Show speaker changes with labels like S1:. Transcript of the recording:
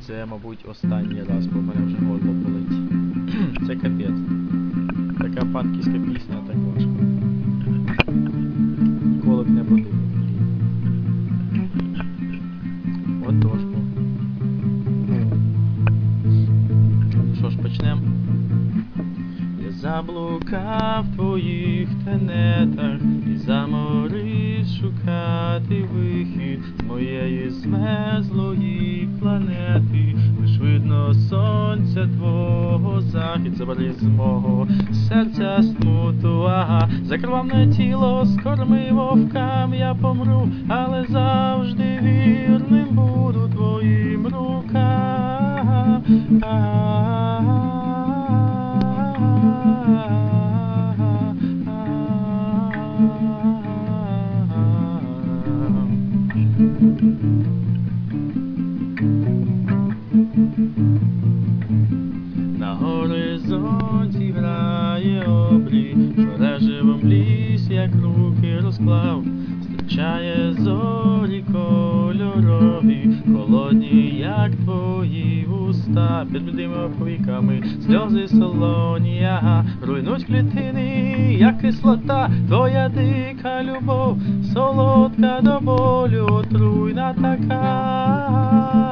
S1: Це, мабуть, останній раз, бо в мене вже горло болить. Це капець. Така панківська пісня, так важко. Ніколи б не подумав. Отож. Ну що ж, почнемо. Я заблукав в твоїх тенетах і заморив шукати вихід з моєї змерзлої планети. Лиш видно сонця твого захід, забери з мого серця смуту, ага. Закривавне тіло, скорми вовкам, я помру, але завжди вірним буду твоїм рукам. На горизонті грає обрій, мереживом ліс, як руки розклав, зустрічає зорі кольорові, холодні, як твої вуста, під блідими повіками сльози солоні, ага. Руйнують клітини, як кислота, твоя дика любов, солодка до болю, отруйна така.